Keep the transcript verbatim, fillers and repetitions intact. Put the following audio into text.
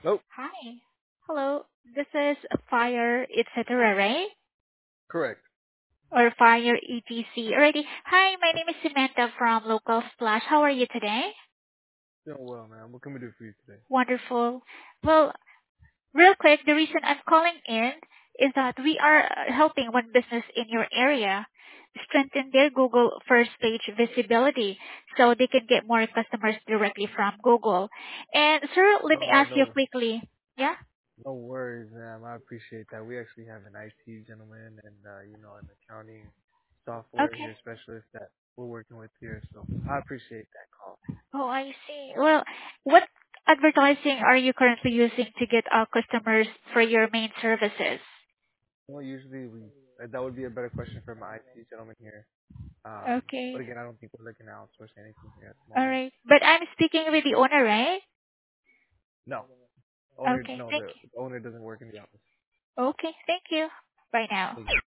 Nope. Hi. Hello. This is Fire, et cetera, right? Correct. Or Fire E T C. Alrighty. Hi, my name is Samantha from Local Splash. How are you today? Doing well, man. What can we do for you today? Wonderful. Well, real quick, the reason I'm calling in is that we are uh, helping one business in your area strengthen their Google first page visibility so they can get more customers directly from Google. And sir, let me Oh, ask you no, quickly. Yeah? no worries, man. I appreciate that. We actually have an I T gentleman and, uh, you know, an accounting software Okay. here specialist that we're working with here. So I appreciate that call. Oh, I see. Well, what advertising are you currently using to get uh, customers for your main services? Well, usually we, uh, that would be a better question for my I T gentleman here. Um, but Okay. again, I don't think we're looking to outsource anything here at the All moment. right. But I'm speaking with the owner, right? No. Owner, Okay. no, Thank the, the owner doesn't work in the office. you. Okay. Thank you. Bye now. Thank you.